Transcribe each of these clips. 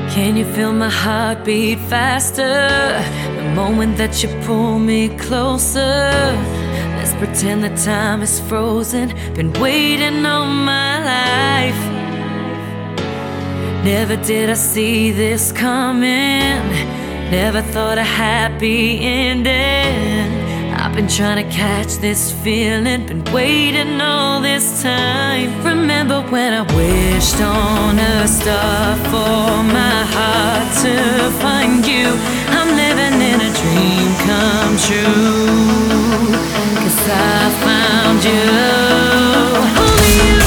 Can you feel my heart beat faster the moment that you pull me closer? Let's pretend that time is frozen. Been waiting all my life. Never did I see this coming. Never thought a happy ending. I've been trying to catch this feeling. Been waiting all this time. Remember when I wished on a star for my heart to find you? I'm living in a dream come true, 'cause I found you. Only you.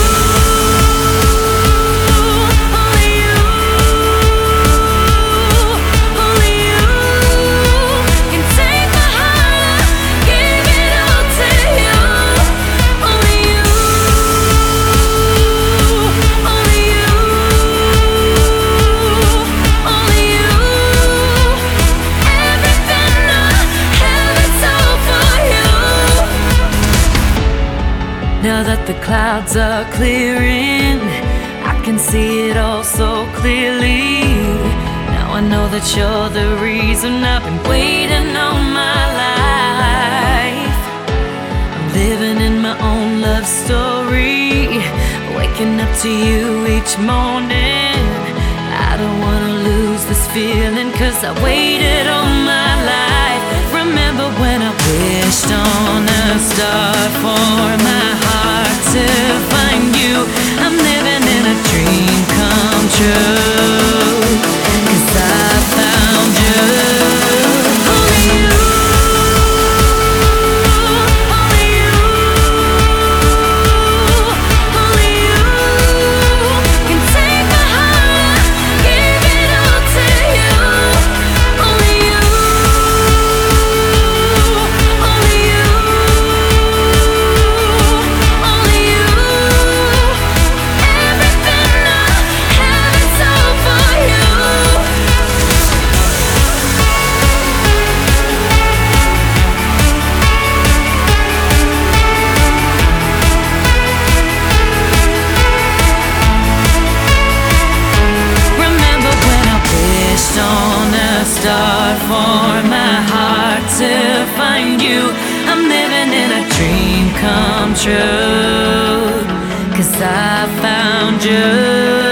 Now that the clouds are clearing, I can see it all so clearly. Now I know that you're the reason I've been waiting all my life. I'm living in my own love story, waking up to you each morning. I don't wanna lose this feeling, 'cause I waited all my life. Remember when I wished on a star for my heart to find you? I'm living in a dream come true, 'cause I found you. Only you. Only you. Only you can take my heart, give it all to you. Only you. Star for my heart to find you. I'm living in a dream come true, 'cause I found you.